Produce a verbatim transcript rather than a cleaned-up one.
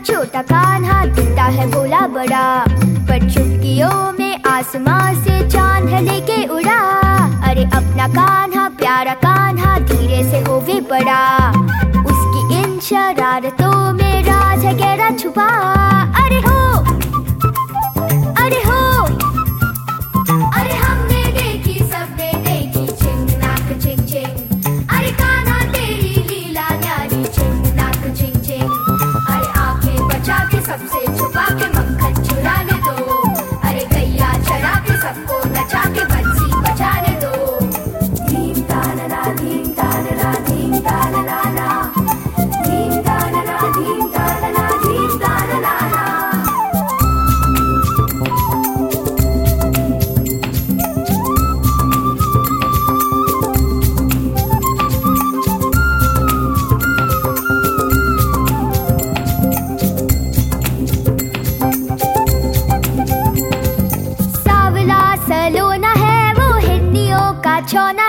छोटा कान्हा दिखता है भोला बड़ा, पर चुटकियों में आसमां से चांद लेके उड़ा। अरे अपना कान्हा प्यारा कान्हा धीरे से होवे बड़ा, उसकी इन शरारतों में राज है गहरा छुपा। अरे हो अरे हो अरे हमने देखी सबने देखी चिंग नाक चिंग चिंग। अरे कान्हा तेरी लीला न्यारी चिंग नाक चिंग चिंग। अरे आंखें बचा के सबसे छुपा के मक्खन चुराने दो। अरे गैया चरा के सबको नचा के बंसी बजाने दो। धीम तानना धीम तानना धीम तानना ना, धीम तानना धीम तानना धीम तानना ना। सलोना है वो हिरनियों का चौना